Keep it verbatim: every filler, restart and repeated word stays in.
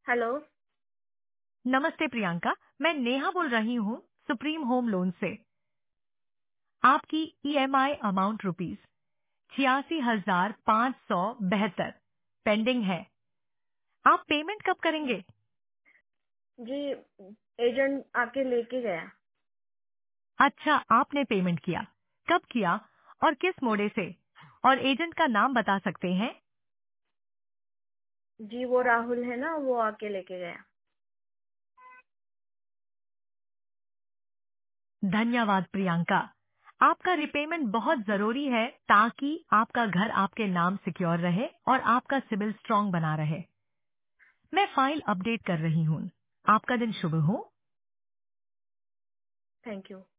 Hello. नमस्ते प्रियंका, मैं नेहा बोल रही हूँ सुप्रीम होम लोन से। आपकी ईएमआई अमाउंट रुपीस छियासी हजार पाँच सौ बहत्तर पेंडिंग है। आप पेमेंट कब करेंगे? जी, एजेंट आके लेके गया। अच्छा, आपने पेमेंट किया। कब किया और किस मोडे से? और एजेंट का नाम बता सकते हैं? जी, वो राहुल है ना, वो आके लेके गया। धन्यवाद प्रियंका। आपका रिपेमेंट बहुत जरूरी है ताकि आपका घर आपके नाम सिक्योर रहे और आपका सिबिल स्ट्रांग बना रहे। मैं फाइल अपडेट कर रही हूँ। आपका दिन शुभ हो। Thank you.